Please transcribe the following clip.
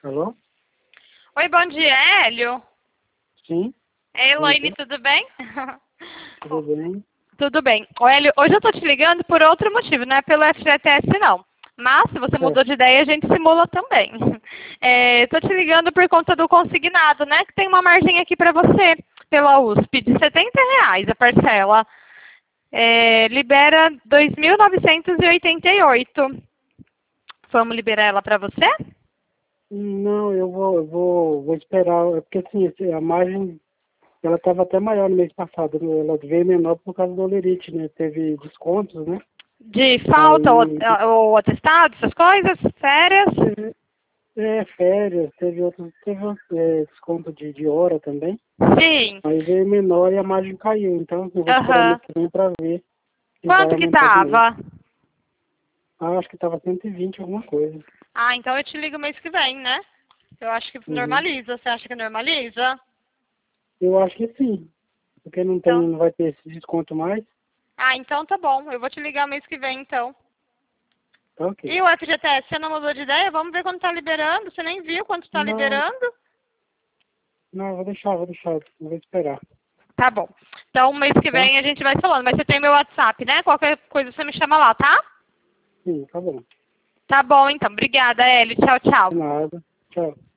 Alô? Oi, bom dia, é Hélio? Sim, É Elaine, dia. tudo bem? Tudo bem? Tudo bem. Ô, Hélio, hoje eu tô te ligando por outro motivo, não é pelo FGTS não. Mas, se você mudou Certo. de ideia, a gente simula também. Tô te ligando por conta do consignado, né? Que tem uma margem aqui para você, pela USP, de R$ 70 a parcela. Libera 2.988. Vamos liberar ela para você? Não, eu vou esperar, porque assim, a margem, ela estava até maior no mês passado, né? Ela veio menor por causa do olerite, né? Teve descontos, né? De falta Aí, ou atestado, essas coisas? Férias? férias, teve desconto de hora também, Sim. aí veio menor e a margem caiu, então eu vou esperar o mês Aham. que vem para ver se vai Quanto que aumentar de novo. tava? Acho que estava 120 alguma coisa. Ah, então eu te ligo mês que vem, né? Eu acho que Uhum. normaliza. Você acha que normaliza? Eu acho que sim, porque Então. não vai ter esse desconto mais. Ah, então tá bom. Eu vou te ligar mês que vem, então. Tá ok. E o FGTS, você não mudou de ideia? Vamos ver quando tá liberando. Você nem viu quanto tá Não, liberando? não, vou deixar, vou esperar, Tá bom. Então, mês que tá? vem a gente vai falando. Mas você tem meu WhatsApp, né? Qualquer coisa você me chama lá, tá? Sim, tá bom. Tá bom, então. Obrigada, Eli. Tchau, De tchau. nada. Tchau.